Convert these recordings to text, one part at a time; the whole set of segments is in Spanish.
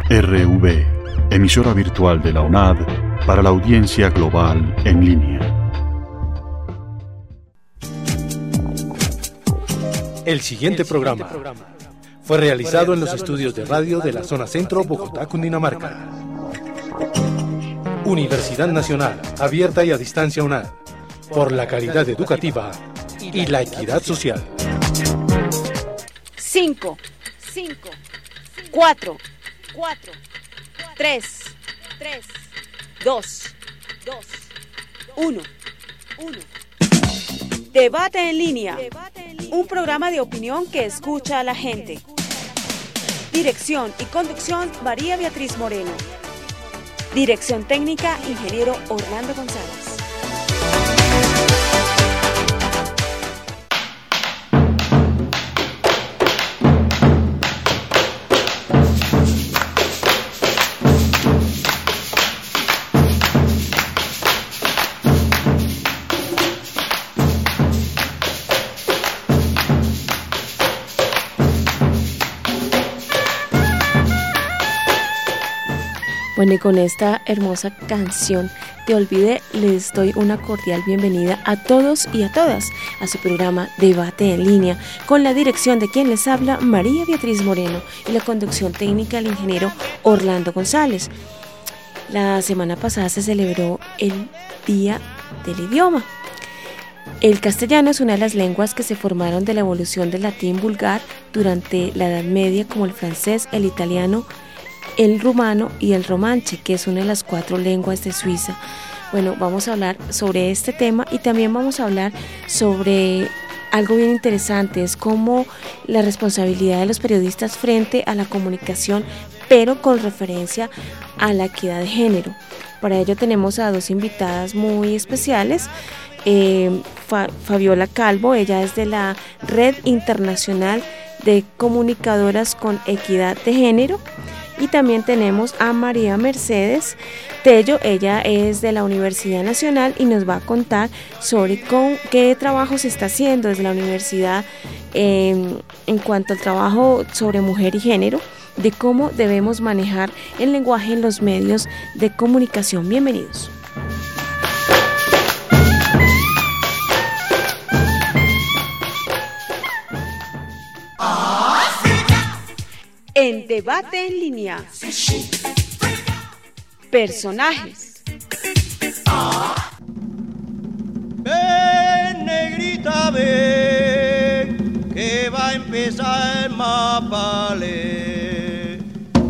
RV, emisora virtual de la UNAD para la audiencia global en línea. El siguiente programa fue realizado en los estudios de radio de la zona centro, Bogotá, Cundinamarca. Universidad Nacional, abierta y a distancia UNAD, por la calidad educativa y la equidad social. 5, 4, 3, 2, 1. Debate en línea. Un programa de opinión que escucha a la gente. Dirección y conducción, María Beatriz Moreno. Dirección técnica, ingeniero Orlando González. Bueno, y con esta hermosa canción Te Olvidé, les doy una cordial bienvenida a todos y a todas a su programa Debate en Línea, con la dirección de quien les habla, María Beatriz Moreno, y la conducción técnica, el ingeniero Orlando González. La semana pasada se celebró el Día del Idioma. El castellano es una de las lenguas que se formaron de la evolución del latín vulgar durante la Edad Media, como el francés, el italiano, el rumano y el romanche, que es una de las 4 lenguas de Suiza. Bueno, vamos a hablar sobre este tema y también vamos a hablar sobre algo bien interesante, es como la responsabilidad de los periodistas frente a la comunicación, pero con referencia a la equidad de género. Para ello tenemos a 2 invitadas muy especiales. Fabiola Calvo, ella es de la Red Internacional de Comunicadoras con Equidad de Género. Y también tenemos a María Mercedes Tello, ella es de la Universidad Nacional y nos va a contar sobre qué trabajo se está haciendo desde la universidad en cuanto al trabajo sobre mujer y género, de cómo debemos manejar el lenguaje en los medios de comunicación. Bienvenidos. En Debate en Línea. Personajes. Ven, negrita, ven, que va a empezar el mapale.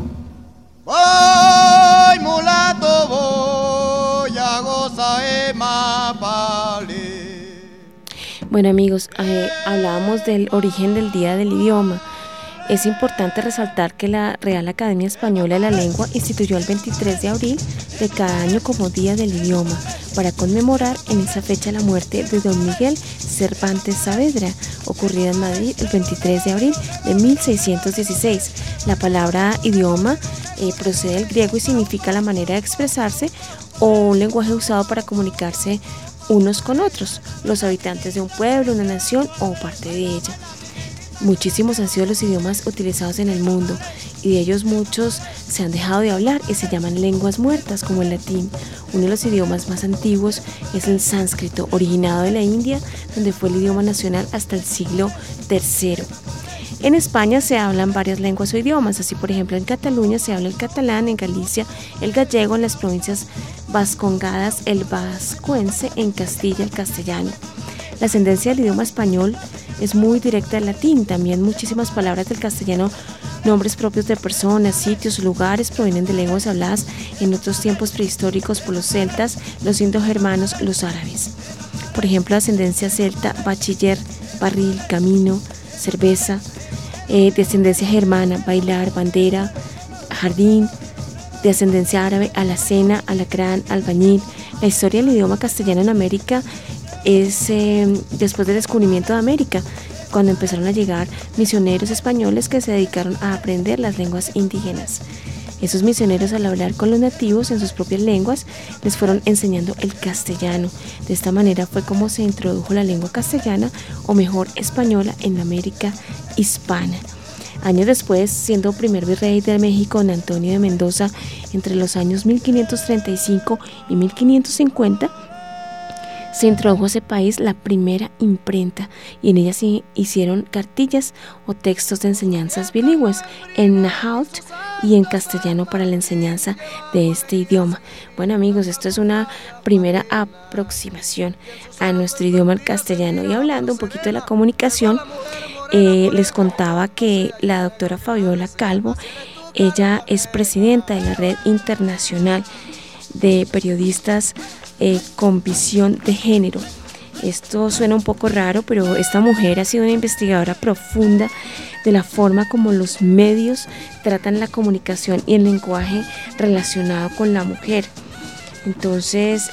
Voy, mulato, voy a gozar el mapale. Bueno, amigos, hablábamos del origen del Día del Idioma. Es importante resaltar que la Real Academia Española de la Lengua instituyó el 23 de abril de cada año como Día del Idioma, para conmemorar en esa fecha la muerte de don Miguel Cervantes Saavedra, ocurrida en Madrid el 23 de abril de 1616. La palabra idioma procede del griego y significa la manera de expresarse o un lenguaje usado para comunicarse unos con otros, los habitantes de un pueblo, una nación o parte de ella. Muchísimos han sido los idiomas utilizados en el mundo y de ellos muchos se han dejado de hablar y se llaman lenguas muertas, como el latín. Uno de los idiomas más antiguos es el sánscrito, originado de la India, donde fue el idioma nacional hasta el siglo III. En España se hablan varias lenguas o idiomas, así por ejemplo en Cataluña se habla el catalán, en Galicia el gallego, en las provincias vascongadas el vascuence, en Castilla el castellano. La ascendencia del idioma español es muy directa del latín. También muchísimas palabras del castellano, nombres propios de personas, sitios, lugares, provienen de lenguas habladas en otros tiempos prehistóricos por los celtas, los indogermanos, los árabes. Por ejemplo, ascendencia celta, bachiller, barril, camino, cerveza. De ascendencia germana, bailar, bandera, jardín. De ascendencia árabe, alacena, alacrán, albañil. La historia del idioma castellano en América es después del descubrimiento de América, cuando empezaron a llegar misioneros españoles que se dedicaron a aprender las lenguas indígenas. Esos misioneros, al hablar con los nativos en sus propias lenguas, les fueron enseñando el castellano. De esta manera fue como se introdujo la lengua castellana, o mejor española, en la América hispana. Años después, siendo primer virrey de México, don Antonio de Mendoza, entre los años 1535 y 1550, se introdujo a ese país la primera imprenta y en ella se hicieron cartillas o textos de enseñanzas bilingües en náhuatl y en castellano para la enseñanza de este idioma. Bueno amigos, esto es una primera aproximación a nuestro idioma el castellano. Y hablando un poquito de la comunicación, les contaba que la doctora Fabiola Calvo, ella es presidenta de la Red Internacional de Periodistas con Visión de Género. Esto suena un poco raro, pero esta mujer ha sido una investigadora profunda de la forma como los medios tratan la comunicación y el lenguaje relacionado con la mujer. Entonces,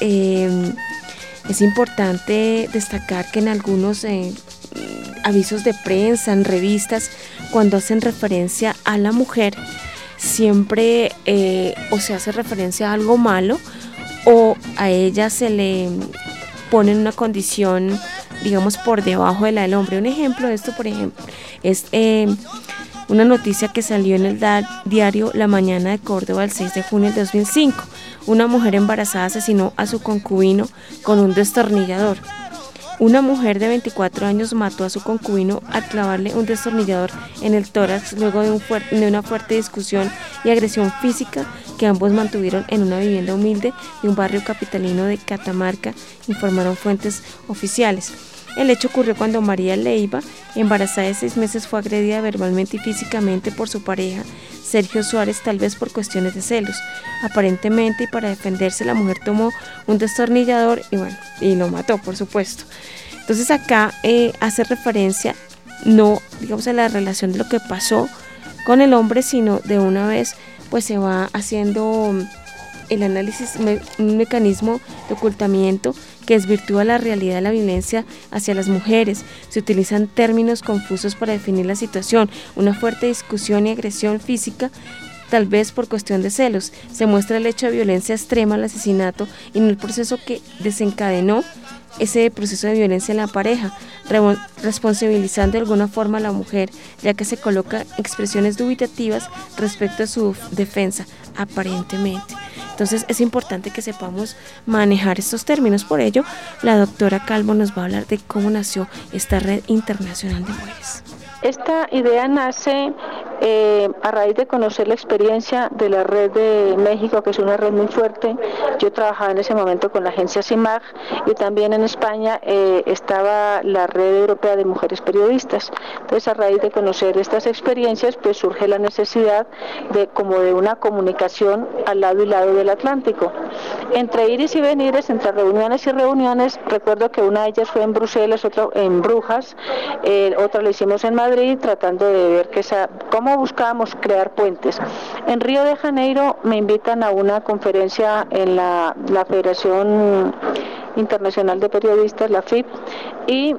es importante destacar que en algunos avisos de prensa, en revistas, cuando hacen referencia a la mujer, siempre o se hace referencia a algo malo o a ella se le pone en una condición, digamos, por debajo de la del hombre. Un ejemplo de esto, por ejemplo, es una noticia que salió en el diario La Mañana de Córdoba el 6 de junio del 2005. Una mujer embarazada asesinó a su concubino con un destornillador. Una mujer de 24 años mató a su concubino al clavarle un destornillador en el tórax luego de una fuerte discusión y agresión física que ambos mantuvieron en una vivienda humilde de un barrio capitalino de Catamarca, informaron fuentes oficiales. El hecho ocurrió cuando María Leiva, embarazada de 6 meses, fue agredida verbalmente y físicamente por su pareja, Sergio Suárez, tal vez por cuestiones de celos. Aparentemente, y para defenderse, la mujer tomó un destornillador y lo mató, por supuesto. Entonces acá hace referencia no, digamos, a la relación de lo que pasó con el hombre, sino de una vez pues se va haciendo el análisis, un mecanismo de ocultamiento que desvirtúa la realidad de la violencia hacia las mujeres. Se utilizan términos confusos para definir la situación, una fuerte discusión y agresión física, tal vez por cuestión de celos. Se muestra el hecho de violencia extrema, el asesinato, y en el proceso que desencadenó ese proceso de violencia en la pareja, responsabilizando de alguna forma a la mujer, ya que se coloca expresiones dubitativas respecto a su defensa, aparentemente. Entonces es importante que sepamos manejar estos términos. Por ello, la doctora Calvo nos va a hablar de cómo nació esta Red Internacional de Mujeres. Esta idea nace a raíz de conocer la experiencia de la Red de México, que es una red muy fuerte. Yo trabajaba en ese momento con la agencia CIMAG y también en España estaba la Red Europea de Mujeres Periodistas. Entonces, a raíz de conocer estas experiencias, pues surge la necesidad de una comunicación al lado y lado del Atlántico. Entre ires y venires, entre reuniones y reuniones, recuerdo que una de ellas fue en Bruselas, otra en Brujas, otra la hicimos en Madrid, tratando de ver cómo buscábamos crear puentes. En Río de Janeiro me invitan a una conferencia en la Federación Internacional de Periodistas, la FIP, y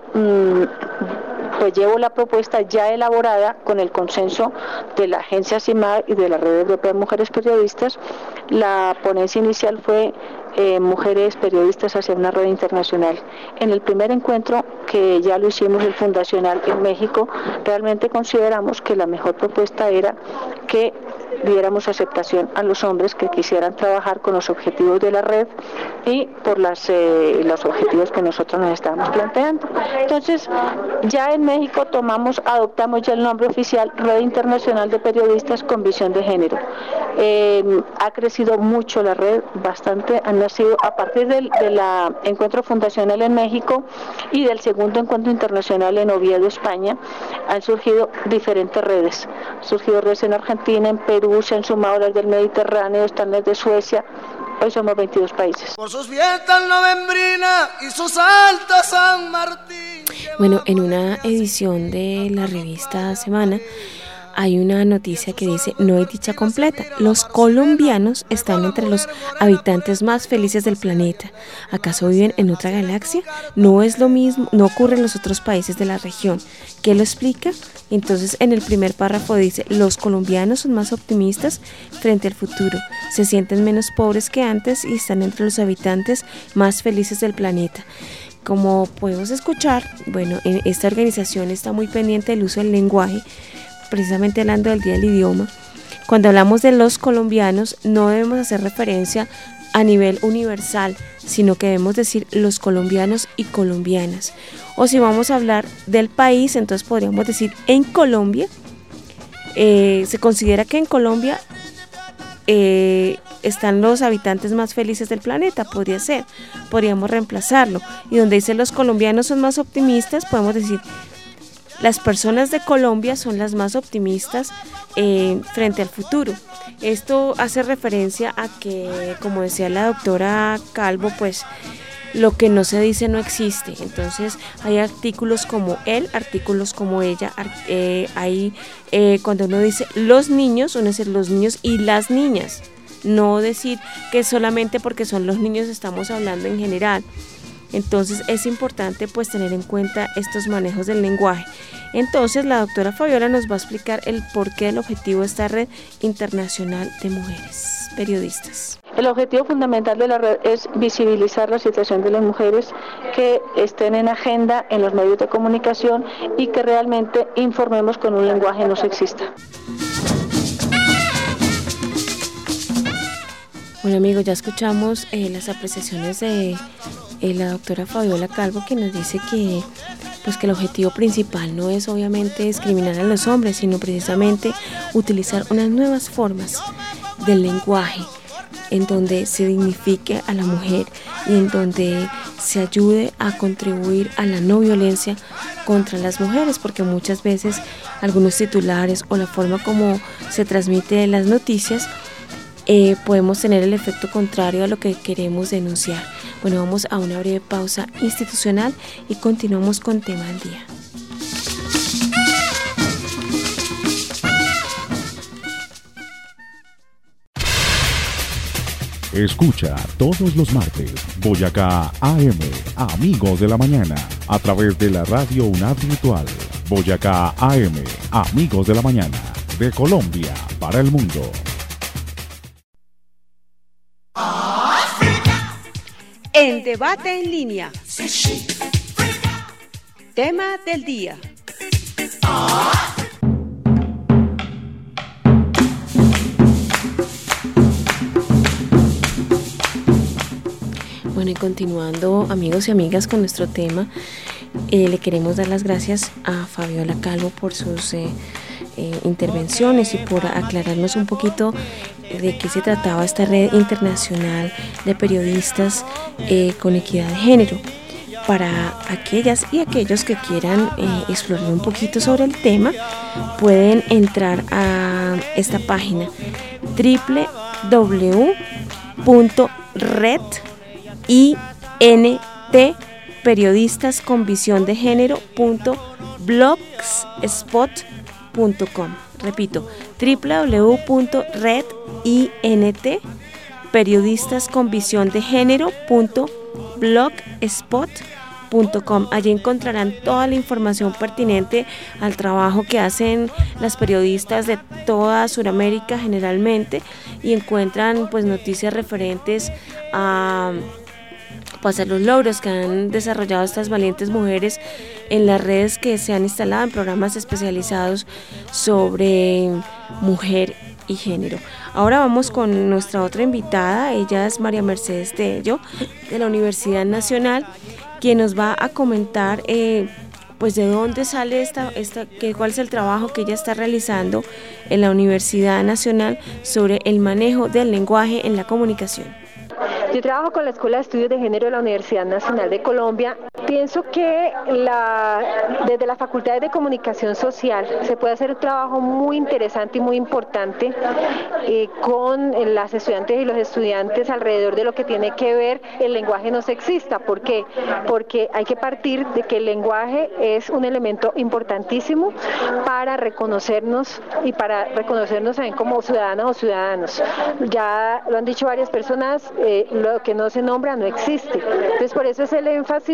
pues llevo la propuesta ya elaborada con el consenso de la agencia CIMAG y de la Red Europea de Mujeres Periodistas. La ponencia inicial fue mujeres periodistas hacia una red internacional. En el primer encuentro, que ya lo hicimos el fundacional en México, realmente consideramos que la mejor propuesta era que diéramos aceptación a los hombres que quisieran trabajar con los objetivos de la red y por los objetivos que nosotros nos estábamos planteando. Entonces, ya en México adoptamos ya el nombre oficial Red Internacional de Periodistas con Visión de Género. Ha crecido mucho la red, bastante, han nacido a partir del encuentro fundacional en México y del segundo encuentro internacional en Oviedo, España, han surgido diferentes redes. Han surgido redes en Argentina, en Perú, se han sumado las del Mediterráneo, están las de Suecia. Hoy somos 22 países. Por sus fiestas novembrinas y su Santo San Martín. Bueno, en una edición de la revista Semana hay una noticia que dice: no hay dicha completa. Los colombianos están entre los habitantes más felices del planeta. ¿Acaso viven en otra galaxia? No es lo mismo, no ocurre en los otros países de la región. ¿Qué lo explica? Entonces, en el primer párrafo dice: los colombianos son más optimistas frente al futuro, se sienten menos pobres que antes y están entre los habitantes más felices del planeta. Como podemos escuchar, bueno, esta organización está muy pendiente del uso del lenguaje, precisamente hablando del Día del Idioma, cuando hablamos de los colombianos no debemos hacer referencia a nivel universal, sino que debemos decir los colombianos y colombianas. O si vamos a hablar del país, entonces podríamos decir en Colombia. Se considera que en Colombia están los habitantes más felices del planeta, podríamos reemplazarlo. Y donde dice los colombianos son más optimistas, podemos decir las personas de Colombia son las más optimistas frente al futuro. Esto hace referencia a que, como decía la doctora Calvo, pues lo que no se dice no existe. Entonces hay artículos como él, artículos como ella, cuando uno dice los niños, uno dice los niños y las niñas, no decir que solamente porque son los niños estamos hablando en general. Entonces es importante pues tener en cuenta estos manejos del lenguaje. Entonces la doctora Fabiola nos va a explicar el porqué del objetivo de esta red internacional de mujeres periodistas. El objetivo fundamental de la red es visibilizar la situación de las mujeres que estén en agenda en los medios de comunicación y que realmente informemos con un lenguaje no sexista. Bueno amigos, ya escuchamos las apreciaciones de la doctora Fabiola Calvo, que nos dice que el objetivo principal no es obviamente discriminar a los hombres, sino precisamente utilizar unas nuevas formas del lenguaje en donde se dignifique a la mujer y en donde se ayude a contribuir a la no violencia contra las mujeres, porque muchas veces algunos titulares o la forma como se transmite las noticias podemos tener el efecto contrario a lo que queremos denunciar. Bueno, vamos a una breve pausa institucional y continuamos con Tema del Día. Escucha todos los martes Boyacá AM, Amigos de la Mañana, a través de la radio UNAD Virtual. Boyacá AM, Amigos de la Mañana, de Colombia para el mundo. En Debate en Línea. Tema del día. Bueno, y continuando, amigos y amigas, con nuestro tema, le queremos dar las gracias a Fabiola Calvo por sus intervenciones y por aclararnos un poquito de qué se trataba esta red internacional de periodistas con equidad de género. Para aquellas y aquellos que quieran explorar un poquito sobre el tema, pueden entrar a esta página www.redintperiodistasconvisiondegénero.blogspot.com. Repito, www.redintperiodistasconvisiondegénero.blogspot.com. Allí encontrarán toda la información pertinente al trabajo que hacen las periodistas de toda Sudamérica generalmente, y encuentran pues noticias referentes a los logros que han desarrollado estas valientes mujeres en las redes que se han instalado en programas especializados sobre mujer y género. Ahora vamos con nuestra otra invitada. Ella es María Mercedes Tello, de la Universidad Nacional, quien nos va a comentar pues de dónde sale cuál es el trabajo que ella está realizando en la Universidad Nacional sobre el manejo del lenguaje en la comunicación. Yo trabajo con la Escuela de Estudios de Género de la Universidad Nacional de Colombia. Pienso que desde las facultades de comunicación social se puede hacer un trabajo muy interesante y muy importante con las estudiantes y los estudiantes alrededor de lo que tiene que ver el lenguaje no sexista. ¿Por qué? Porque hay que partir de que el lenguaje es un elemento importantísimo para reconocernos y para reconocernos también como ciudadanas o ciudadanos. Ya lo han dicho varias personas, lo que no se nombra no existe. Entonces por eso es el énfasis de las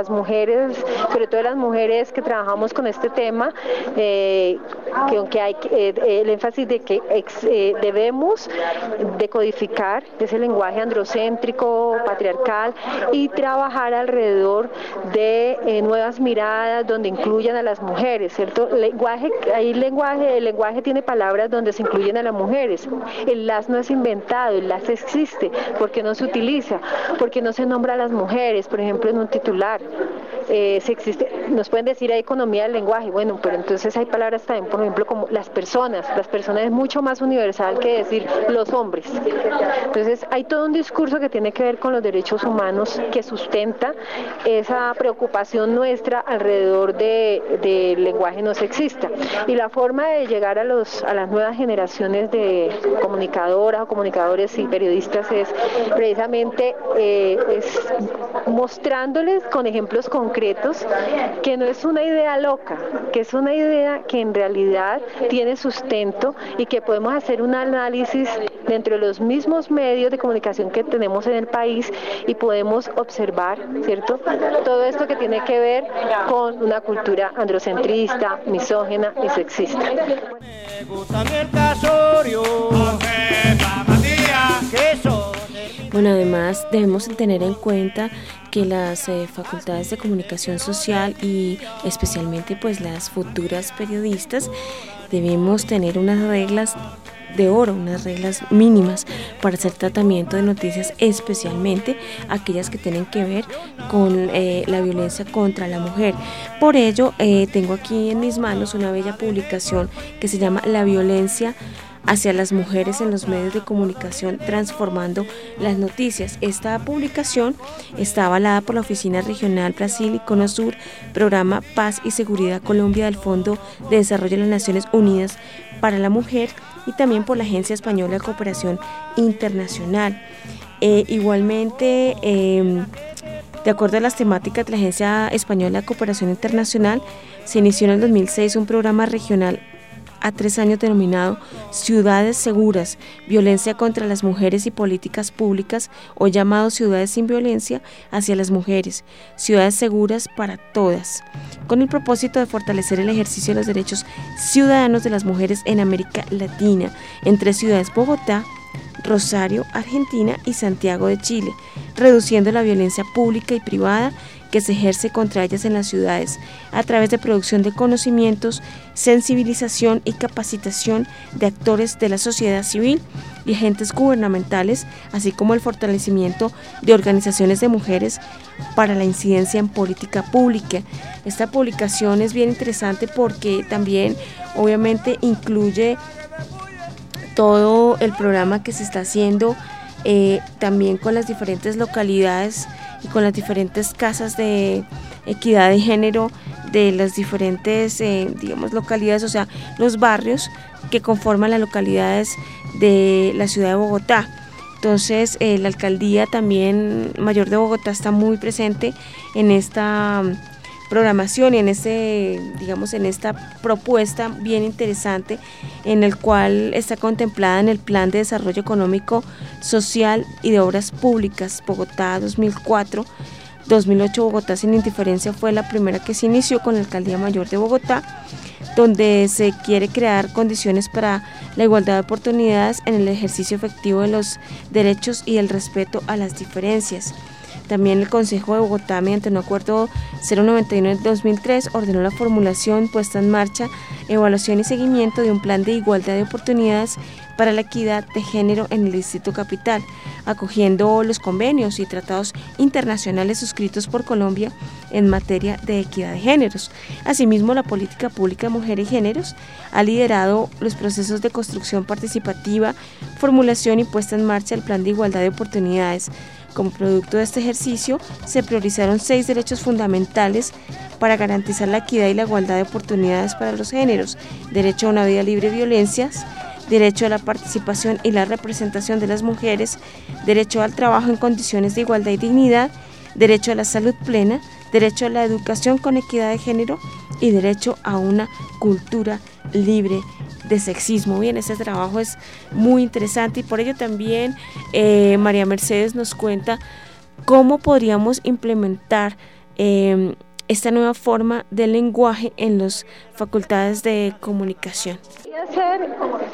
las mujeres, sobre todo las mujeres que trabajamos con este tema, que aunque hay el énfasis de que debemos decodificar ese lenguaje androcéntrico, patriarcal, y trabajar alrededor de nuevas miradas donde incluyan a las mujeres, ¿cierto? El lenguaje tiene palabras donde se incluyen a las mujeres. El las no es inventado, el las existe, porque no se utiliza, porque no se nombra a las mujeres, por ejemplo, en un titular. Si existe, nos pueden decir hay economía del lenguaje, bueno, pero entonces hay palabras también, por ejemplo, como las personas es mucho más universal que decir los hombres. Entonces hay todo un discurso que tiene que ver con los derechos humanos que sustenta esa preocupación nuestra alrededor del lenguaje no sexista. Y la forma de llegar a las nuevas generaciones de comunicadoras o comunicadores y periodistas es precisamente es mostrándoles con ejemplos concretos que no es una idea loca, que es una idea que en realidad tiene sustento y que podemos hacer un análisis dentro de los mismos medios de comunicación que tenemos en el país y podemos observar, ¿cierto?, todo esto que tiene que ver con una cultura androcentrista, misógina y sexista. Me gusta el casorio, Bueno, además debemos tener en cuenta que las facultades de comunicación social y especialmente pues las futuras periodistas debemos tener unas reglas de oro, unas reglas mínimas para hacer tratamiento de noticias, especialmente aquellas que tienen que ver con la violencia contra la mujer. Por ello, tengo aquí en mis manos una bella publicación que se llama La violencia hacia las mujeres en los medios de comunicación, transformando las noticias. Esta publicación está avalada por la Oficina Regional Brasil y Cono Sur, Programa Paz y Seguridad Colombia del Fondo de Desarrollo de las Naciones Unidas para la Mujer y también por la Agencia Española de Cooperación Internacional. Igualmente, de acuerdo a las temáticas de la Agencia Española de Cooperación Internacional, se inició en el 2006 un programa regional a 3 años denominado Ciudades Seguras, Violencia contra las Mujeres y Políticas Públicas, o llamado Ciudades sin Violencia hacia las Mujeres, Ciudades Seguras para Todas, con el propósito de fortalecer el ejercicio de los derechos ciudadanos de las mujeres en América Latina, en 3 ciudades: Bogotá, Rosario, Argentina, y Santiago de Chile, reduciendo la violencia pública y privada que se ejerce contra ellas en las ciudades, a través de producción de conocimientos, sensibilización y capacitación de actores de la sociedad civil y agentes gubernamentales, así como el fortalecimiento de organizaciones de mujeres para la incidencia en política pública. Esta publicación es bien interesante porque también obviamente incluye todo el programa que se está haciendo también con las diferentes localidades y con las diferentes casas de equidad de género de las diferentes localidades, o sea, los barrios que conforman las localidades de la ciudad de Bogotá. Entonces, la alcaldía también mayor de Bogotá está muy presente en esta programación y en esta propuesta bien interesante, en el cual está contemplada en el Plan de Desarrollo Económico, Social y de Obras Públicas Bogotá 2004. 2008 Bogotá sin indiferencia fue la primera que se inició con la Alcaldía Mayor de Bogotá, donde se quiere crear condiciones para la igualdad de oportunidades en el ejercicio efectivo de los derechos y el respeto a las diferencias. También el Consejo de Bogotá, mediante un acuerdo 091 del 2003, ordenó la formulación, puesta en marcha, evaluación y seguimiento de un plan de igualdad de oportunidades para la equidad de género en el Distrito Capital, acogiendo los convenios y tratados internacionales suscritos por Colombia en materia de equidad de géneros. Asimismo, la Política Pública de Mujer y Géneros ha liderado los procesos de construcción participativa, formulación y puesta en marcha del Plan de Igualdad de Oportunidades. Como producto de este ejercicio, se priorizaron 6 derechos fundamentales para garantizar la equidad y la igualdad de oportunidades para los géneros: derecho a una vida libre de violencias, derecho a la participación y la representación de las mujeres, derecho al trabajo en condiciones de igualdad y dignidad, derecho a la salud plena, derecho a la educación con equidad de género y derecho a una cultura libre de sexismo. Bien, este trabajo es muy interesante y por ello también María Mercedes nos cuenta cómo podríamos implementar esta nueva forma del lenguaje en las facultades de comunicación. Hacer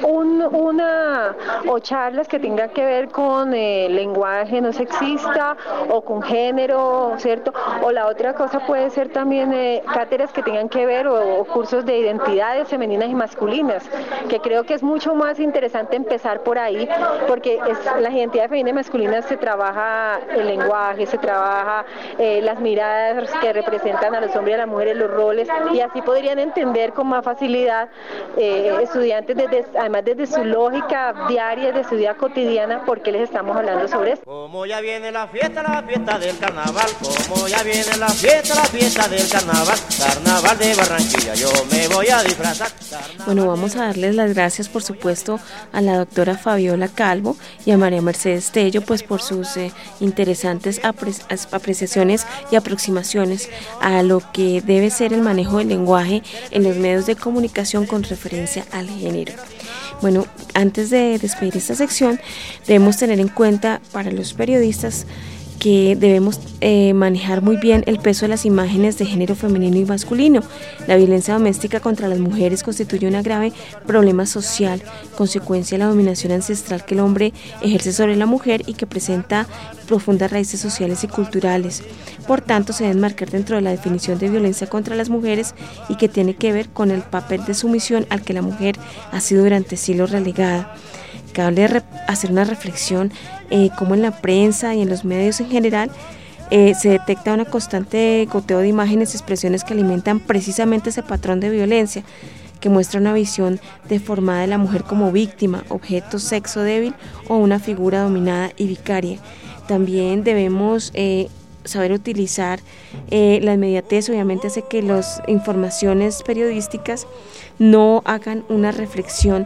o charlas que tengan que ver con lenguaje no sexista o con género, ¿cierto? O la otra cosa puede ser también cátedras que tengan que ver o cursos de identidades femeninas y masculinas, que creo que es mucho más interesante empezar por ahí, porque las identidades femeninas y masculinas se trabaja el lenguaje, se trabaja las miradas que representan a los hombres y a las mujeres, los roles, y así podrían entender con más facilidad estudiantes además desde su lógica diaria, de su vida cotidiana, por qué les estamos hablando sobre esto. Como ya viene la fiesta del carnaval, como ya viene la fiesta del carnaval, carnaval de Barranquilla, yo me voy a disfrazar. Bueno, vamos a darles las gracias, por supuesto, a la doctora Fabiola Calvo y a María Mercedes Tello, pues por sus interesantes apreciaciones y aproximaciones a lo que debe ser el manejo del lenguaje en los medios de comunicación con referencia al género. Bueno, antes de despedir esta sección, debemos tener en cuenta para los periodistas que debemos manejar muy bien el peso de las imágenes de género femenino y masculino. La violencia doméstica contra las mujeres constituye un grave problema social, consecuencia de la dominación ancestral que el hombre ejerce sobre la mujer y que presenta profundas raíces sociales y culturales. Por tanto, se debe enmarcar dentro de la definición de violencia contra las mujeres y que tiene que ver con el papel de sumisión al que la mujer ha sido durante siglos relegada. Cabe hacer una reflexión cómo en la prensa y en los medios en general se detecta una constante goteo de imágenes y expresiones que alimentan precisamente ese patrón de violencia, que muestra una visión deformada de la mujer como víctima, objeto sexo débil o una figura dominada y vicaria. También debemos saber utilizar la inmediatez, obviamente hace que las informaciones periodísticas no hagan una reflexión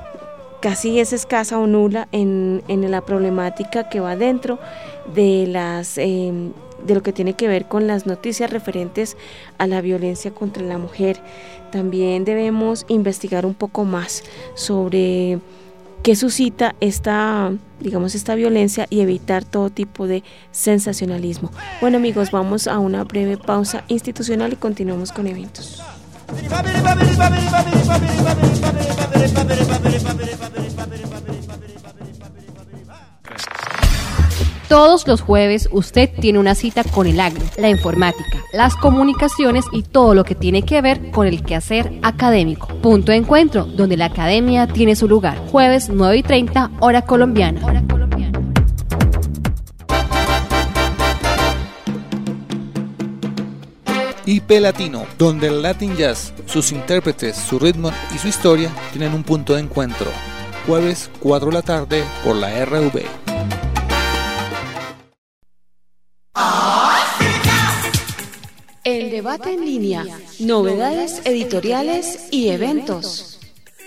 casi es escasa o nula en la problemática que va dentro de lo que tiene que ver con las noticias referentes a la violencia contra la mujer. También debemos investigar un poco más sobre qué suscita esta violencia y evitar todo tipo de sensacionalismo. Bueno, amigos, vamos a una breve pausa institucional y continuamos con eventos. Todos los jueves usted tiene una cita con el agro, la informática, las comunicaciones y todo lo que tiene que ver con el quehacer académico. Punto de encuentro, donde la academia tiene su lugar. Jueves 9:30, hora colombiana. IP Latino, donde el Latin Jazz, sus intérpretes, su ritmo y su historia tienen un punto de encuentro. Jueves 4 de la tarde por la RV. El debate en línea, novedades editoriales y eventos.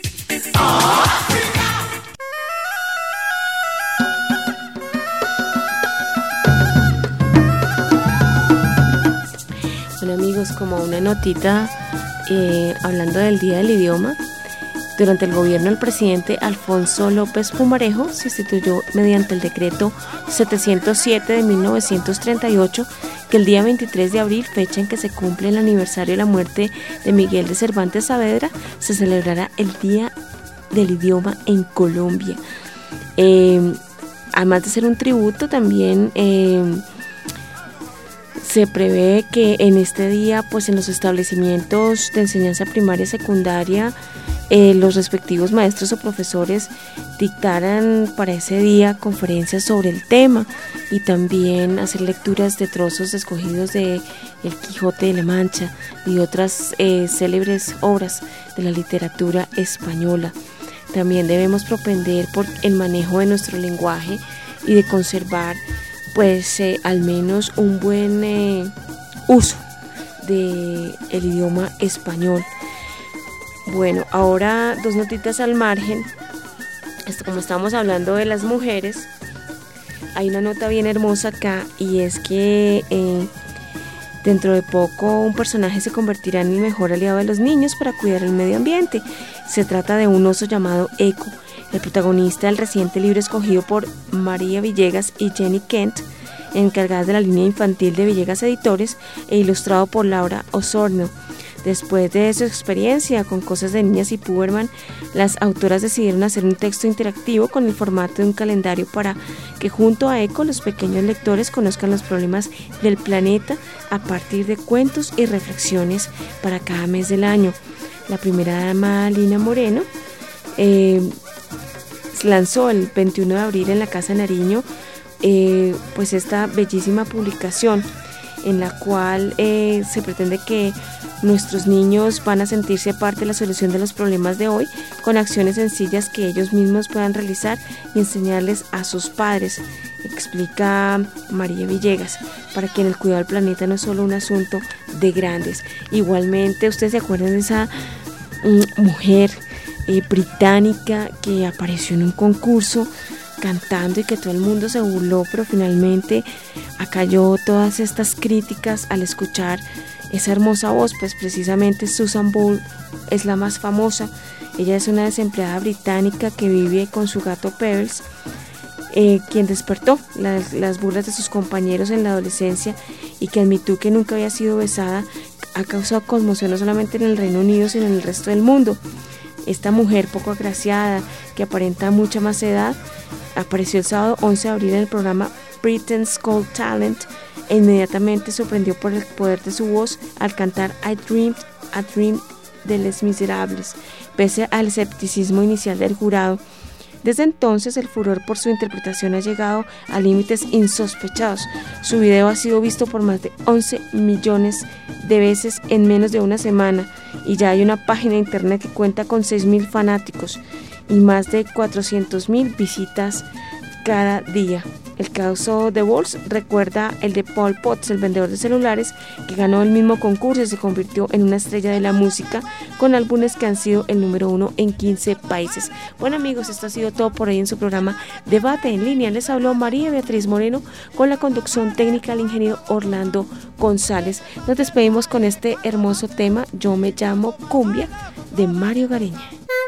Bueno, amigos, como una notita hablando del Día del Idioma, durante el gobierno del presidente Alfonso López Pumarejo se instituyó mediante el decreto 707 de 1938 que el día 23 de abril, fecha en que se cumple el aniversario de la muerte de Miguel de Cervantes Saavedra, se celebrará el Día del Idioma en Colombia. Además de ser un tributo, también se prevé que en este día, pues en los establecimientos de enseñanza primaria y secundaria, los respectivos maestros o profesores dictaran para ese día conferencias sobre el tema y también hacer lecturas de trozos escogidos de El Quijote de la Mancha y otras célebres obras de la literatura española. También debemos propender por el manejo de nuestro lenguaje y de conservar pues al menos un buen uso del idioma español. Bueno, ahora dos notitas al margen. Como estamos hablando de las mujeres, hay una nota bien hermosa acá, y es que dentro de poco un personaje se convertirá en el mejor aliado de los niños para cuidar el medio ambiente. Se trata de un oso llamado Eco. El protagonista del reciente libro escogido por María Villegas y Jenny Kent encargadas de la línea infantil de Villegas Editores e ilustrado por Laura Osorno. Después de su experiencia con Cosas de Niñas y Puberman, las autoras decidieron hacer un texto interactivo con el formato de un calendario para que junto a ECO los pequeños lectores conozcan los problemas del planeta a partir de cuentos y reflexiones para cada mes del año. La primera dama, Lina Moreno, lanzó el 21 de abril en la Casa Nariño pues esta bellísima publicación en la cual se pretende que nuestros niños van a sentirse parte de la solución de los problemas de hoy con acciones sencillas que ellos mismos puedan realizar y enseñarles a sus padres, explica María Villegas, para quien el cuidado del planeta no es solo un asunto de grandes. Igualmente, ustedes se acuerdan de esa mujer británica que apareció en un concurso cantando y que todo el mundo se burló, pero finalmente acalló todas estas críticas al escuchar esa hermosa voz. Pues precisamente Susan Boyle es la más famosa. Ella es una desempleada británica que vive con su gato Pebbles, quien despertó las burlas de sus compañeros en la adolescencia y que admitió que nunca había sido besada. Ha causado conmoción no solamente en el Reino Unido sino en el resto del mundo. Esta mujer poco agraciada, que aparenta mucha más edad, apareció el sábado 11 de abril en el programa Britain's Got Talent e inmediatamente sorprendió por el poder de su voz al cantar I Dreamed a Dream de Les Miserables, pese al escepticismo inicial del jurado. Desde entonces el furor por su interpretación ha llegado a límites insospechados. Su video ha sido visto por más de 11 millones de veces en menos de una semana y ya hay una página de internet que cuenta con 6.000 fanáticos y más de 400.000 visitas cada día. El caso de Walls recuerda el de Paul Potts, el vendedor de celulares, que ganó el mismo concurso y se convirtió en una estrella de la música con álbumes que han sido el número 1 en 15 países. Bueno amigos, esto ha sido todo por hoy en su programa Debate en Línea. Les habló María Beatriz Moreno con la conducción técnica del ingeniero Orlando González. Nos despedimos con este hermoso tema, Yo me llamo Cumbia, de Mario Gareña.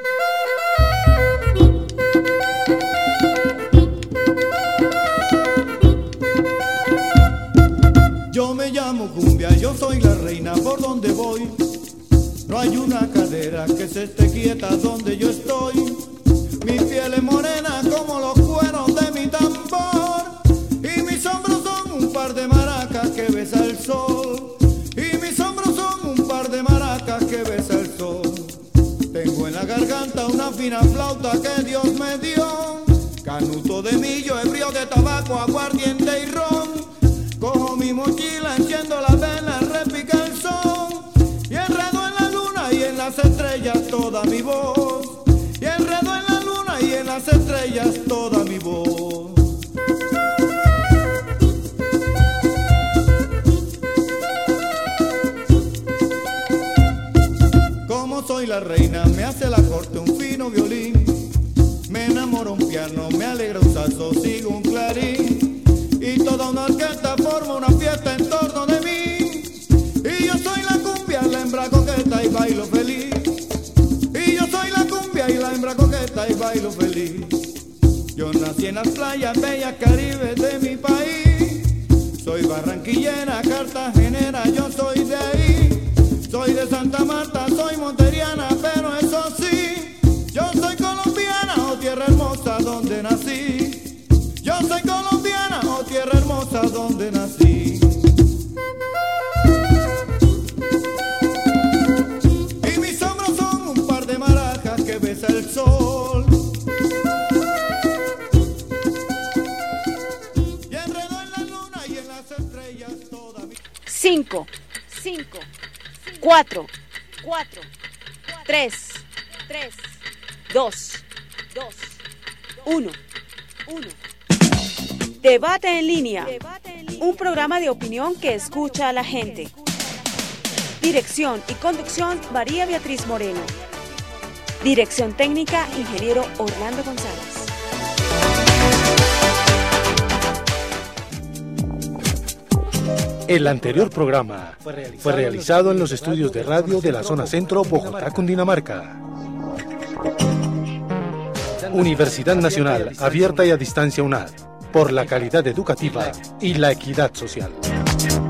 Yo me llamo Cumbia, yo soy la reina por donde voy. No hay una cadera que se esté quieta donde yo estoy. Mi piel es morena como los cueros de mi tambor. Y mis hombros son un par de maracas que besa el sol. Y mis hombros son un par de maracas que besa el sol. Tengo en la garganta una fina flauta que Dios me dio. Canuto de millo, ebrio de tabaco, aguardiente y ron. Cojo mi mochila, enciendo la vela, repica el sol y enredo en la luna y en las estrellas toda mi voz. Y enredo en la luna y en las estrellas toda mi voz. Como soy la reina, me hace la corte un fino violín. Me enamora un piano, me alegra un saxo, sigo un clarín. Y toda una orquesta forma una fiesta en torno de mí. Y yo soy la cumbia, la hembra coqueta y bailo feliz. Y yo soy la cumbia y la hembra coqueta y bailo feliz. Yo nací en las playas bellas caribes de mi país. Soy barranquillera, cartagenera, yo soy de ahí. Soy de Santa Marta, soy monteriana, pero eso sí, yo soy colombiana, oh tierra hermosa donde nací. Yo soy colombiana, oh tierra hermosa donde nací. Y mis hombros son un par de maracas que besa el sol. Y enredo en la luna y en las estrellas toda mi... 5, 4, 3, 2, 1. Debate en línea, un programa de opinión que escucha a la gente. Dirección y conducción, María Beatriz Moreno. Dirección técnica, ingeniero Orlando González. El anterior programa fue realizado en los estudios de radio de la zona centro, Bogotá, Cundinamarca. Universidad Nacional, abierta y a distancia UNAD. por la calidad educativa y la equidad social.